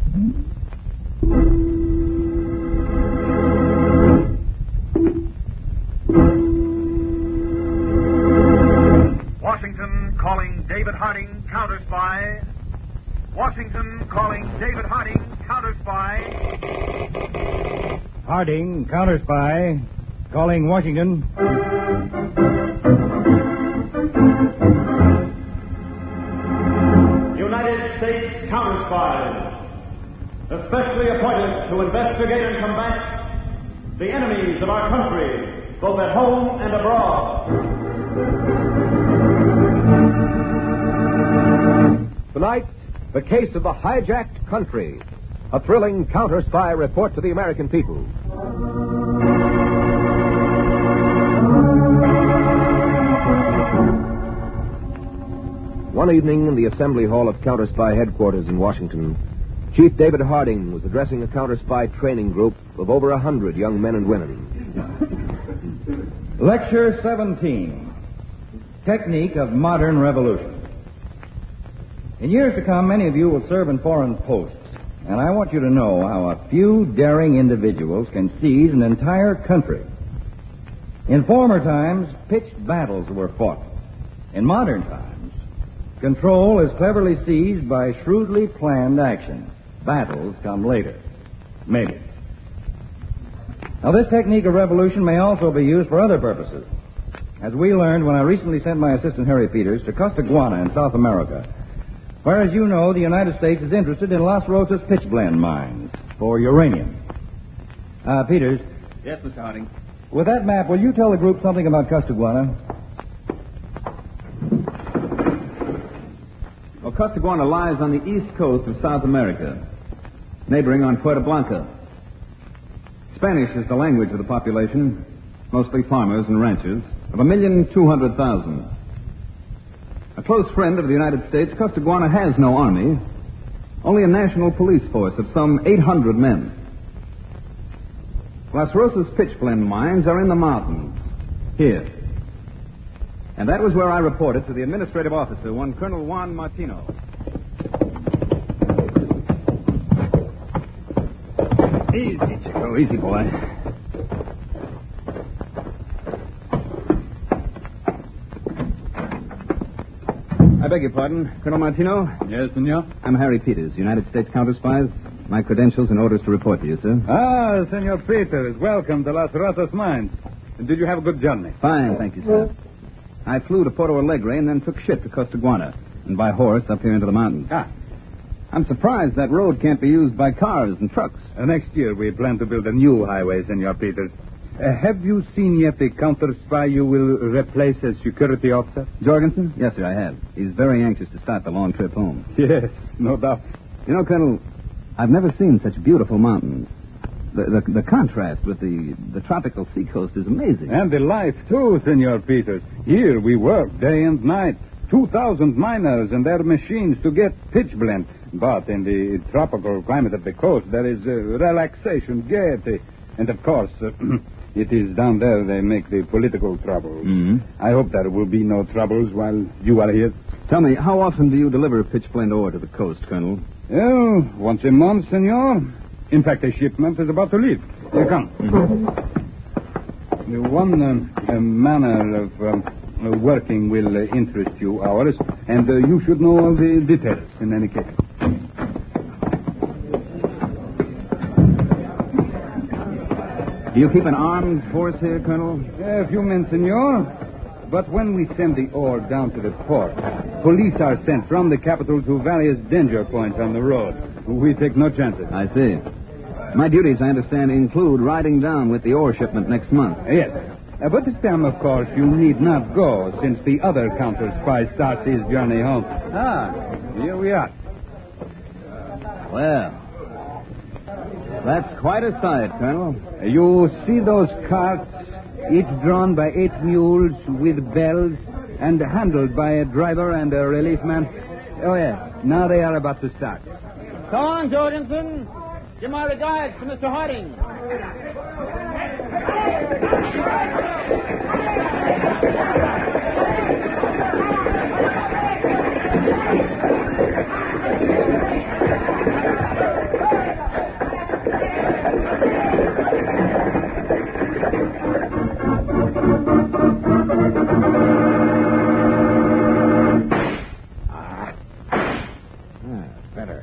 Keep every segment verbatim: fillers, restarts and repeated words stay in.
Washington calling David Harding, counter spy. Washington calling David Harding, counter spy. Harding, counter spy. Calling Washington. United States counter spies, especially appointed to investigate and combat the enemies of our country, both at home and abroad. Tonight, the case of the hijacked country. A thrilling counter-spy report to the American people. One evening in the Assembly Hall of Counter-Spy Headquarters in Washington, Chief David Harding was addressing a counter-spy training group of over a hundred young men and women. Lecture seventeen. Technique of Modern Revolution. In years to come, many of you will serve in foreign posts, and I want you to know how a few daring individuals can seize an entire country. In former times, pitched battles were fought. In modern times, control is cleverly seized by shrewdly planned action. Battles come later. Maybe. Now, this technique of revolution may also be used for other purposes. As we learned when I recently sent my assistant, Harry Peters, to Costaguana in South America, where, as you know, the United States is interested in Las Rosas pitchblende mines for uranium. Uh, Peters. Yes, Mister Harding. With that map, will you tell the group something about Costaguana? Well, Costaguana lies on the east coast of South America, neighboring on Puerto Blanca. Spanish is the language of the population, mostly farmers and ranchers, of a million two hundred thousand. A close friend of the United States, Costaguana has no army, only a national police force of some eight hundred men. Las Rosas pitchblende mines are in the mountains, here. And that was where I reported to the administrative officer, one Colonel Juan Martino. Easy, Chico. Easy, boy. I beg your pardon, Colonel Martino? Yes, senor? I'm Harry Peters, United States counter-spies. My credentials and orders to report to you, sir. Ah, Senor Peters, welcome to Las Rosas Mines. Did you have a good journey? Fine, thank you, sir. I flew to Porto Alegre and then took ship to Costaguana, and by horse up here into the mountains. Ah. I'm surprised that road can't be used by cars and trucks. Uh, next year we plan to build a new highway, Senor Peters. Uh, have you seen yet the counter-spy you will replace as security officer? Jorgensen? Yes, sir, I have. He's very anxious to start the long trip home. Yes, no doubt. You know, Colonel, I've never seen such beautiful mountains. The, the, the contrast with the, the tropical seacoast is amazing. And the life, too, Senor Peters. Here we work day and night. Two thousand miners and their machines to get pitchblende. But in the tropical climate of the coast, there is uh, relaxation, gaiety. And, of course, uh, it is down there they make the political troubles. Mm-hmm. I hope there will be no troubles while you are here. Tell me, how often do you deliver pitchblende ore to the coast, Colonel? Oh, once a month, senor. In fact, a shipment is about to leave. Here, come. Mm-hmm. The one uh, uh, manner of um, uh, working will uh, interest you, ours, and uh, you should know all the details in any case. Do you keep an armed force here, Colonel? A few men, senor. But when we send the ore down to the port, police are sent from the capital to various danger points on the road. We take no chances. I see. My duties, I understand, include riding down with the ore shipment next month. Uh, yes. Uh, but this time, of course, you need not go, since the other counter-spy starts his journey home. Ah, here we are. Well, that's quite a sight, Colonel. You see those carts, each drawn by eight mules with bells and handled by a driver and a relief man? Oh, yes. Now they are about to start. So long, Jorgensen. Give my regards to Mister Harding. Ah, better.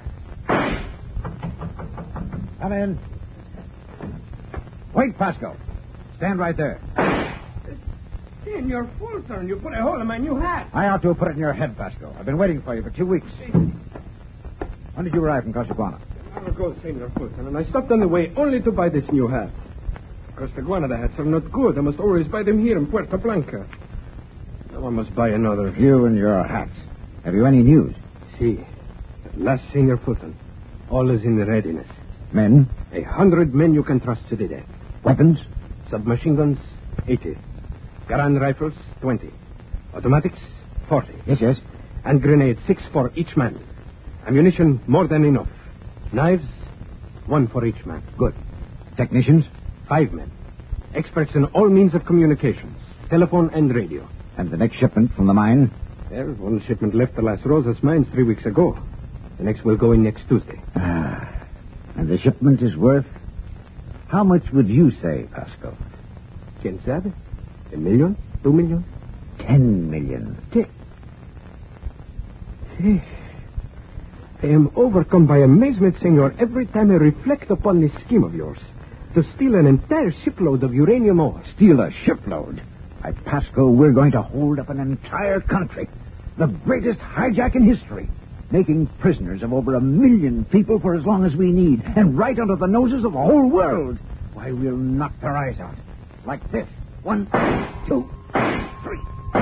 Come in. Wait, Pascal. Stand right there. Senor Fulton, you put a hole in my new hat. I ought to have put it in your head, Pascal. I've been waiting for you for two weeks. When did you arrive from Costaguana? An hour ago, Senor Fulton, and I stopped on the way only to buy this new hat. Costaguana, the hats are not good. I must always buy them here in Puerto Blanca. Now I must buy another. You and your hats. Have you any news? Si. At last, Senor Fulton. All is in readiness. Men? A hundred men you can trust to the death. Weapons? Submachine guns, eighty. Garand rifles, twenty. Automatics, forty. Yes, yes. And grenades, six for each man. Ammunition, more than enough. Knives, one for each man. Good. Technicians? Five men. Experts in all means of communications. Telephone and radio. And the next shipment from the mine? Well, one shipment left the Las Rosas mines three weeks ago. The next will go in next Tuesday. Ah. And the shipment is worth... How much would you say, Pascal? Quién sabe? A million? Two million? Ten million. Ten. I am overcome by amazement, senor, every time I reflect upon this scheme of yours. To steal an entire shipload of uranium ore. Steal a shipload? Why, Pascal, we're going to hold up an entire country. The greatest hijack in history. Making prisoners of over a million people for as long as we need. And right under the noses of the whole world. Why, we'll knock their eyes out. Like this. One, two, three.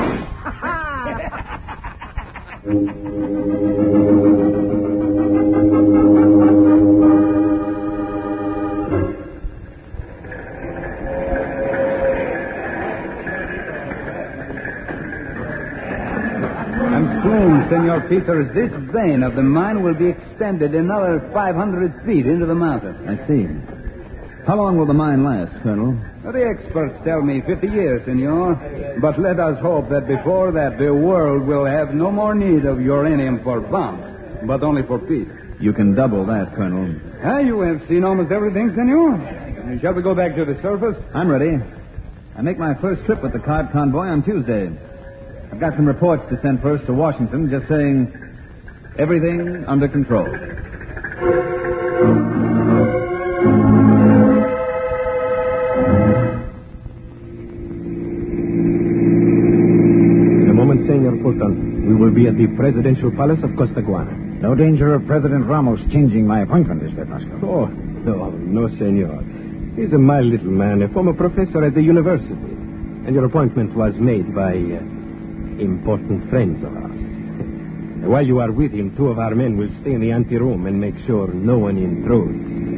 Soon, Senor Peters, this vein of the mine will be extended another five hundred feet into the mountain. I see. How long will the mine last, Colonel? The experts tell me fifty years, Senor. But let us hope that before that the world will have no more need of uranium for bombs, but only for peace. You can double that, Colonel. Ah, you have seen almost everything, Senor. Shall we go back to the surface? I'm ready. I make my first trip with the card convoy on Tuesday. I've got some reports to send first to Washington, just saying everything under control. In a moment, Senor Fulton, we will be at the presidential palace of Costaguana. No danger of President Ramos changing my appointment, is there, Pascal? Oh, no, no, Senor. He's a mild little man, a former professor at the university. And your appointment was made by... Uh, important friends of ours. While you are with him, two of our men will stay in the anteroom and make sure no one intrudes.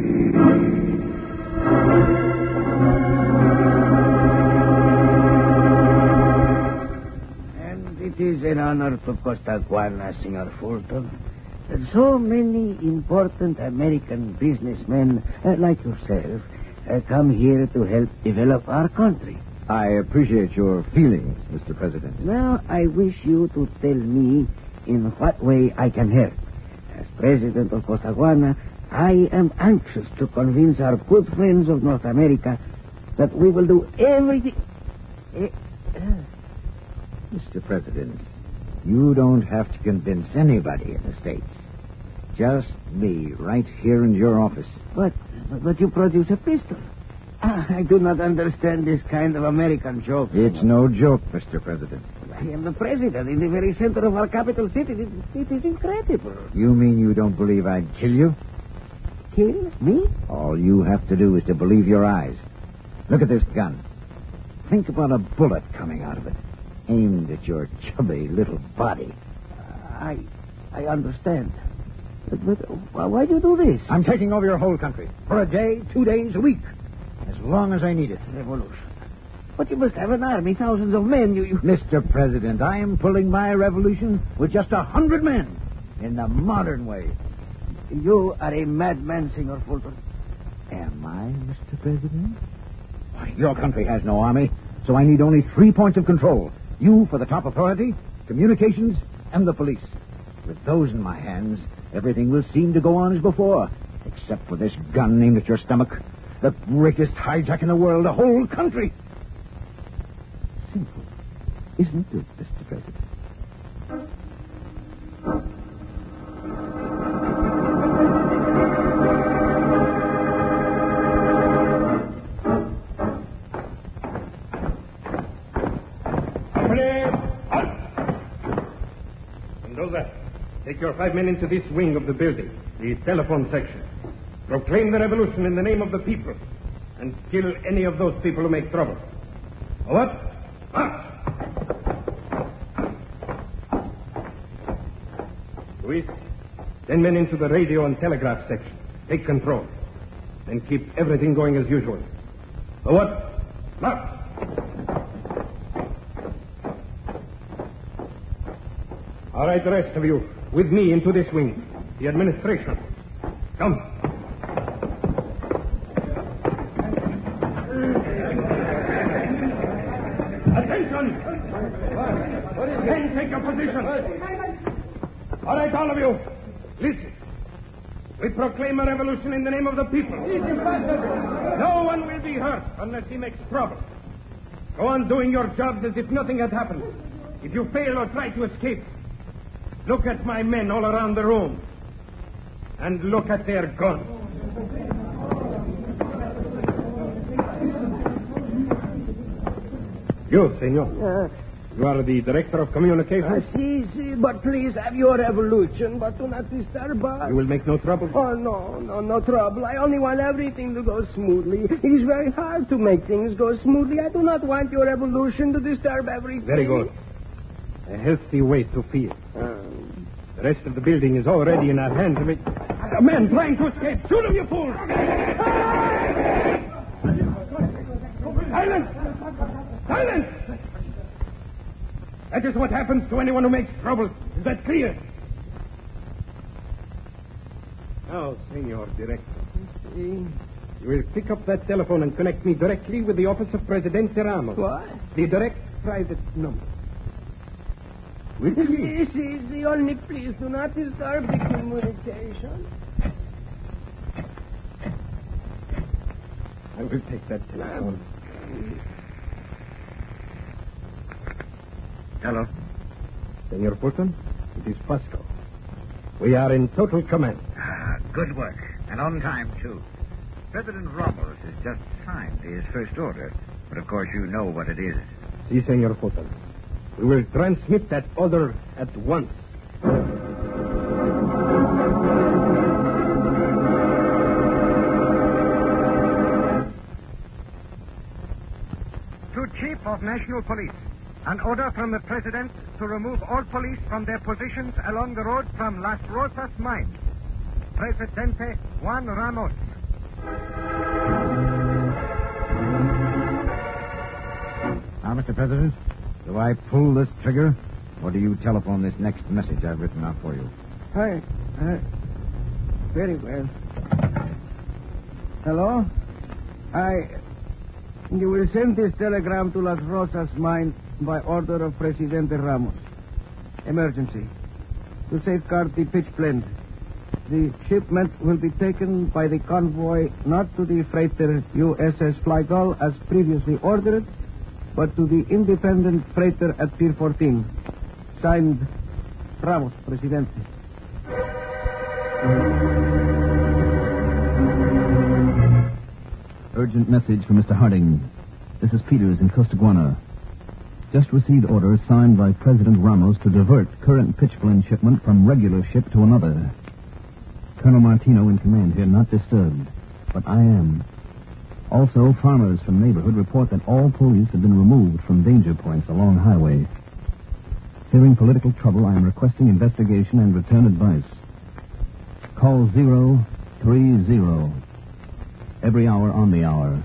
And it is an honor to Costaguana, Senor Fulton, that so many important American businessmen, uh, like yourself, uh, come here to help develop our country. I appreciate your feelings, Mister President. Now, I wish you to tell me in what way I can help. As President of Costaguana, I am anxious to convince our good friends of North America that we will do everything... Eh, uh, Mister President, you don't have to convince anybody in the States. Just me, right here in your office. But, but you produce a pistol. I do not understand this kind of American joke. It's no joke, Mister President. I am the president in the very center of our capital city. It, it is incredible. You mean you don't believe I'd kill you? Kill me? All you have to do is to believe your eyes. Look at this gun. Think about a bullet coming out of it, aimed at your chubby little body. I, I understand. But, but why do you do this? I'm taking over your whole country. For a day, two days, a week. As long as I need it. Revolution. But you must have an army, thousands of men. You, you... Mister President, I am pulling my revolution with just a hundred men. In the modern way. You are a madman, Senor Fulton. Am I, Mister President? Why, your country has no army, so I need only three points of control. You for the top authority, communications, and the police. With those in my hands, everything will seem to go on as before. Except for this gun aimed at your stomach. The greatest hijack in the world, the whole country. Simple, isn't it, Mister President? Take your five men into this wing of the building, the telephone section. Proclaim the revolution in the name of the people, and kill any of those people who make trouble. What? March! Luis, ten men into the radio and telegraph section. Take control. Then keep everything going as usual. What? March! All right, the rest of you, with me into this wing. The administration. Come. Attention! What is it? Take your position. All right, all of you, listen. We proclaim a revolution in the name of the people. No one will be hurt unless he makes trouble. Go on doing your jobs as if nothing had happened. If you fail or try to escape, look at my men all around the room. And look at their guns. You, senor. Uh, you are the director of communications? Uh, si, si, but please have your revolution, but do not disturb us. You will make no trouble? Oh, no, no, no trouble. I only want everything to go smoothly. It is very hard to make things go smoothly. I do not want your revolution to disturb everything. Very good. A healthy way to feel. Um, the rest of the building is already in our hands. We... A man trying to escape. Shoot him, you fools! Silence! Silence! That is what happens to anyone who makes trouble. Is that clear? Now, Senor Director, you will pick up that telephone and connect me directly with the office of Presidente Ramos. What? The direct private number. Will you? This is the only. Please do not disturb the communication. I will take that telephone. Hello. Senor Fulton, it is Pasco. We are in total command. Ah, good work. And on time, too. President Ramos has just signed his first order. But, of course, you know what it is. Si, Senor Fulton. We will transmit that order at once. To Chief of National Police. An order from the President to remove all police from their positions along the road from Las Rosas mine. Presidente Juan Ramos. Now, Mister President, do I pull this trigger, or do you telephone this next message I've written out for you? Hi. Uh, very well. Hello? I... You will send this telegram to Las Rosas mine by order of Presidente Ramos. Emergency. To safeguard the pitch blend. The shipment will be taken by the convoy not to the freighter U S S Flygull as previously ordered, but to the independent freighter at Pier fourteen. Signed, Ramos, Presidente. Urgent message for Mister Harding. This is Peters in Costaguana. Just received orders signed by President Ramos to divert current pitchblende shipment from regular ship to another. Colonel Martino in command here, not disturbed, but I am. Also, farmers from neighborhood report that all police have been removed from danger points along highway. Fearing political trouble, I am requesting investigation and return advice. Call zero three zero. Every hour on the hour.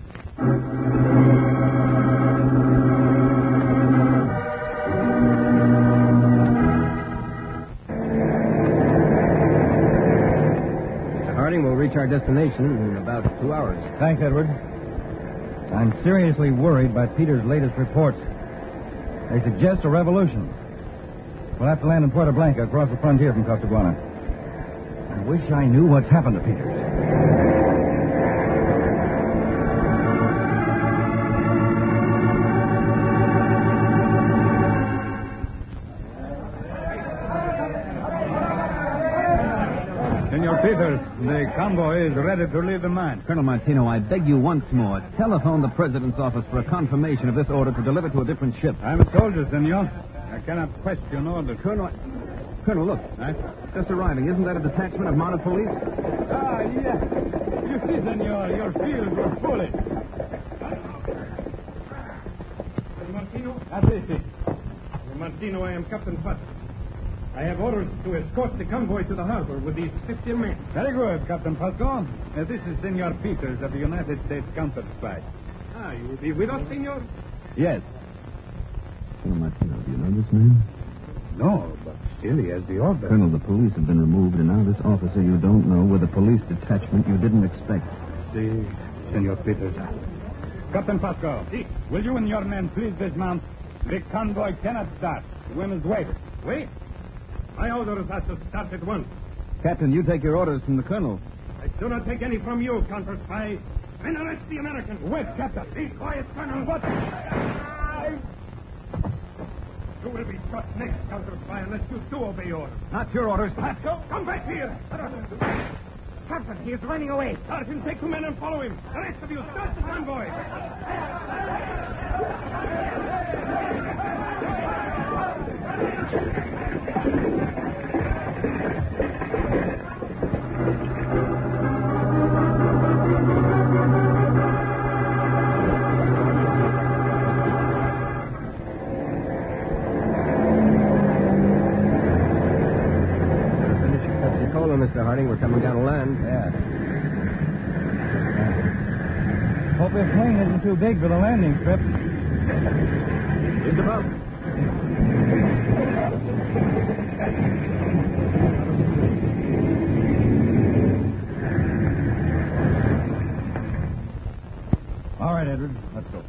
Mister Harding will reach our destination in about two hours. Thanks, Edward. I'm seriously worried by Peter's latest reports. They suggest a revolution. We'll have to land in Puerto Blanca across the frontier from Costaguana. I wish I knew what's happened to Peters. Senor Peters, the convoy is ready to leave the mine. Colonel Martino, I beg you once more, telephone the President's office for a confirmation of this order to deliver to a different ship. I'm a soldier, senor. I cannot question orders. Colonel... Colonel, look. Right? Just arriving. Isn't that a detachment of mounted police? Ah, yes. You see, senor, your fields were fully. Martino? That's it. Martino, I am Captain Putt. I have orders to escort the convoy to the harbor with these fifteen men. Very good, Captain Pasco. Uh, this is Senor Peters of the United States Counter Spy. Ah, you will be with us, senor? Yes. Colonel Martino, do you know this man? No, but still he has the order. Colonel, the police have been removed, and now this officer you don't know with a police detachment you didn't expect. See, Senor Peters. Captain Pasco, si. Will you and your men please dismount? The convoy cannot start. The women's wait. Wait? My orders are to start at once. Captain, you take your orders from the colonel. I do not take any from you, counter spy. Men, arrest the Americans. Wait, Captain. Be quiet, Colonel. What? You will be shot next, counter spy, unless you do obey orders. Not your orders. Pasco, come back here. Captain, he is running away. Sergeant, take two men and follow him. The rest of you, start the convoy. Mister Harding, we're coming down to land. Yeah. Hope this plane isn't too big for the landing strip. Just about. All right, Edward. Let's go.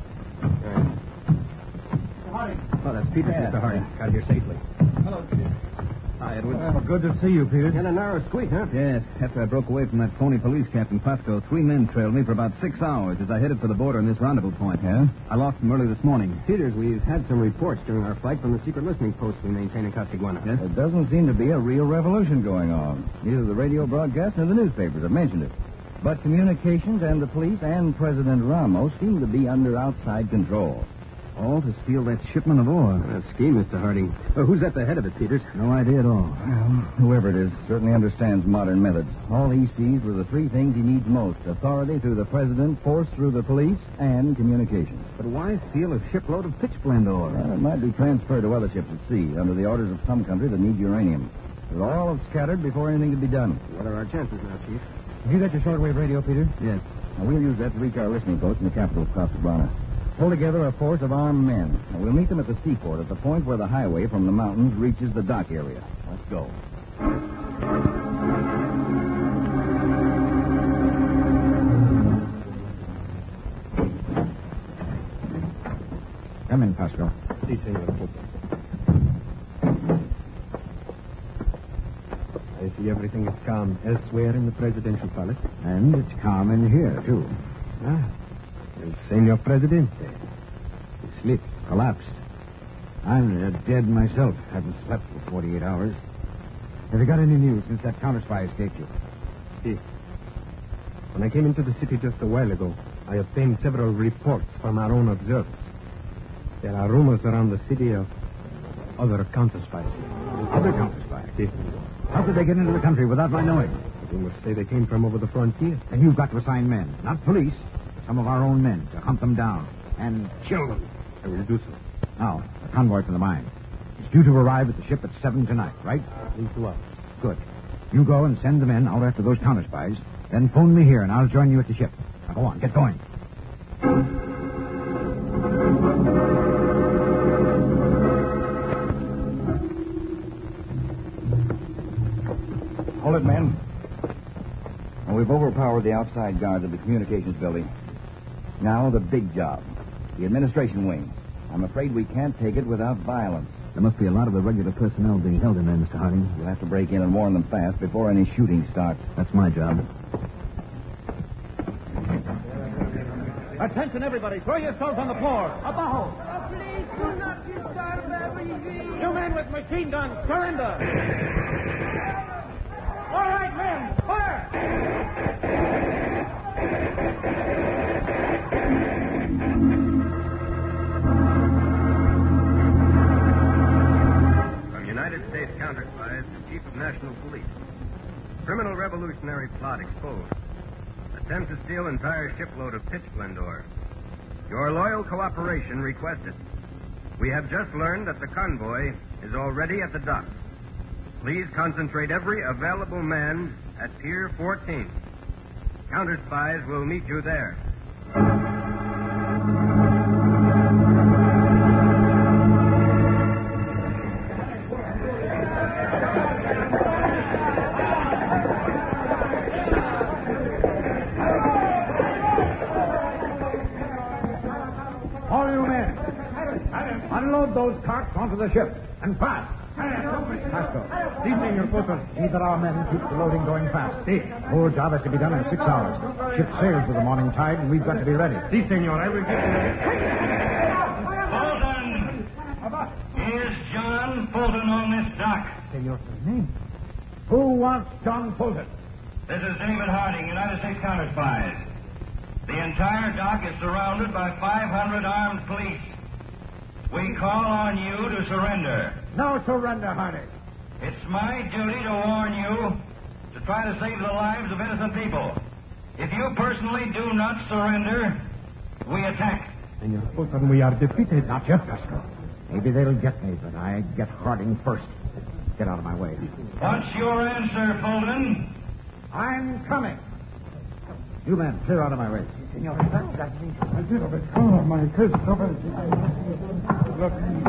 Harding. Oh, that's Peters, Yeah. Mister Harding. Got here safely. Hello, Peter. Hi, Edward. Well, good to see you, Peter. And a narrow squeak, huh? Yes, after I broke away from that phony police captain, Pasco, three men trailed me for about six hours as I headed for the border in this rendezvous point. Yeah? I lost them early this morning. Peters, we've had some reports during our flight from the secret listening post we maintain in Costaguana. Yes? There doesn't seem to be a real revolution going on. Neither the radio broadcast nor the newspapers have mentioned it. But communications and the police and President Ramos seem to be under outside control. All to steal that shipment of ore. A scheme, Mister Harding. Well, who's at the head of it, Peters? No idea at all. Well, whoever it is certainly understands modern methods. All he sees were the three things he needs most: authority through the president, force through the police, and communications. But why steal a shipload of pitchblende ore? Well, it might be transferred to other ships at sea under the orders of some country that need uranium. They'll all have scattered before anything can be done. What are our chances now, Chief? Have you got your shortwave radio, Peter? Yes. Now, we'll use that to reach our listening post in the capital of Costaguana. Pull together a force of armed men. Now, we'll meet them at the seaport at the point where the highway from the mountains reaches the dock area. Let's go. Come in, Pasco. Si, senor. I see everything is calm elsewhere in the presidential palace. And it's calm in here, too. Ah, el Senor Presidente. He slipped, collapsed. I'm uh, dead myself. Haven't slept for forty-eight hours. Have you got any news since that counter-spy escaped you? Si. When I came into the city just a while ago, I obtained several reports from our own observers. There are rumors around the city of other counter-spies. Other counter-spies? Si. How could they get into the country without my knowing? The rumors say they came from over the frontier. And you've got to assign men, not police, some of our own men, to hunt them down and kill them. I will do so. Now, the convoy from the mine. It's due to arrive at the ship at seven tonight, right? In two hours. Good. You go and send the men out after those counter-spies, then phone me here, and I'll join you at the ship. Now, go on, get going. Hold it, men. Well, we've overpowered the outside guards of the communications building. Now, the big job. The administration wing. I'm afraid we can't take it without violence. There must be a lot of irregular personnel being held in there, Mister Harding. We'll have to break in and warn them fast before any shooting starts. That's my job. Attention, everybody. Throw yourselves on the floor. Abajo. Oh, please do not disturb everything. You men with machine guns, surrender. All right, men, fire. From United States Counter Spies, Criminal revolutionary plot exposed. Attempt to steal entire shipload of pitch blende ore. Your loyal cooperation requested. We have just learned that the convoy is already at the dock. Please concentrate every available man at Pier fourteen. Counter spies will meet you there. All you men, unload those carts onto the ship, and fast. Pasco. Si, Senor Potter. See that our men keep the loading going fast. Si. Whole job has to be done in six hours. Ship sails with the morning tide, and we've got to be ready. Si, Senor. I will get Fulton! Here's John Fulton on this dock. Senor, name? Who wants John Fulton? This is David Harding, United States Counter Spies. The entire dock is surrounded by five hundred armed police. We call on you to surrender. No surrender, Harding. It's my duty to warn you to try to save the lives of innocent people. If you personally do not surrender, we attack. Senor Fulton, we are defeated. Not yet, Pasco. Maybe they'll get me, but I get Harding first. Get out of my way. What's your answer, Fulton? I'm coming. You men, clear out of my way. Senor, I did of it. Oh, my kids, Look.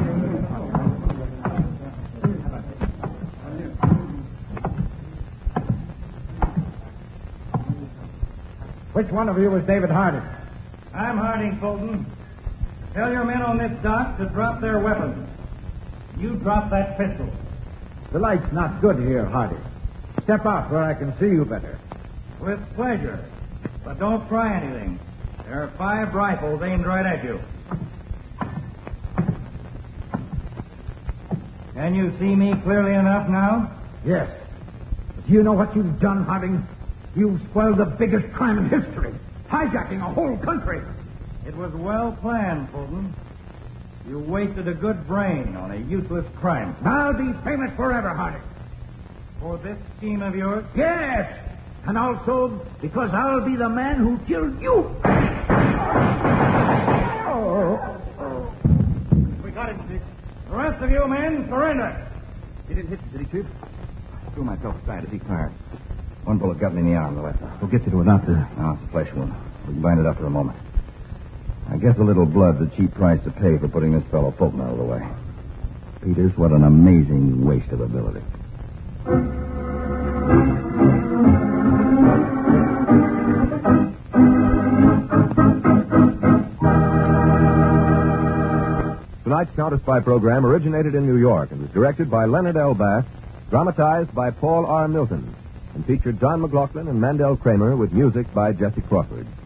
Which one of you was David Harding? I'm Harding, Fulton. Tell your men on this dock to drop their weapons. You drop that pistol. The light's not good here, Harding. Step out where I can see you better. With pleasure. But don't try anything. There are five rifles aimed right at you. Can you see me clearly enough now? Yes. But do you know what you've done, Harding? You've spoiled the biggest crime in history. Hijacking a whole country. It was well planned, Fulton. You wasted a good brain on a useless crime. I'll be famous forever, Harding. For this scheme of yours? Yes. And also because I'll be the man who killed you. Oh. We got him, Chief. The rest of you men, surrender. He didn't hit you, did he, Chief? I threw myself aside as he fired. One bullet got me in the arm, the left. We'll get you to a doctor. No, it's a flesh wound. We can bind it up for a moment. I guess a little blood's a cheap price to pay for putting this fellow Fulton out of the way. Peters, what an amazing waste of ability. Tonight's Counter Spy program originated in New York and was directed by Leonard L. Bass, dramatized by Paul R. Milton, and featured John McLaughlin and Mandel Kramer with music by Jesse Crawford.